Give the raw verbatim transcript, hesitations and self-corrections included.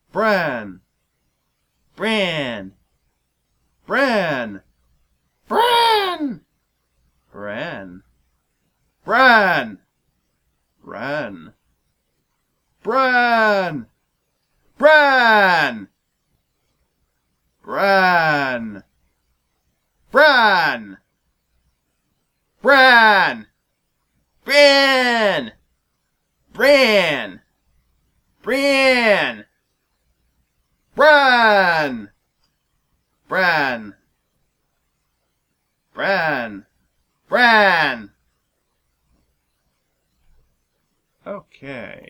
Bran, Bran, Bran, Bran, Bran, Bran, Bran, Bran, Bran, Bran, Bran, Bran, Bran, Bran, Bran, Bran, Bran, Bran, Bran. Okay.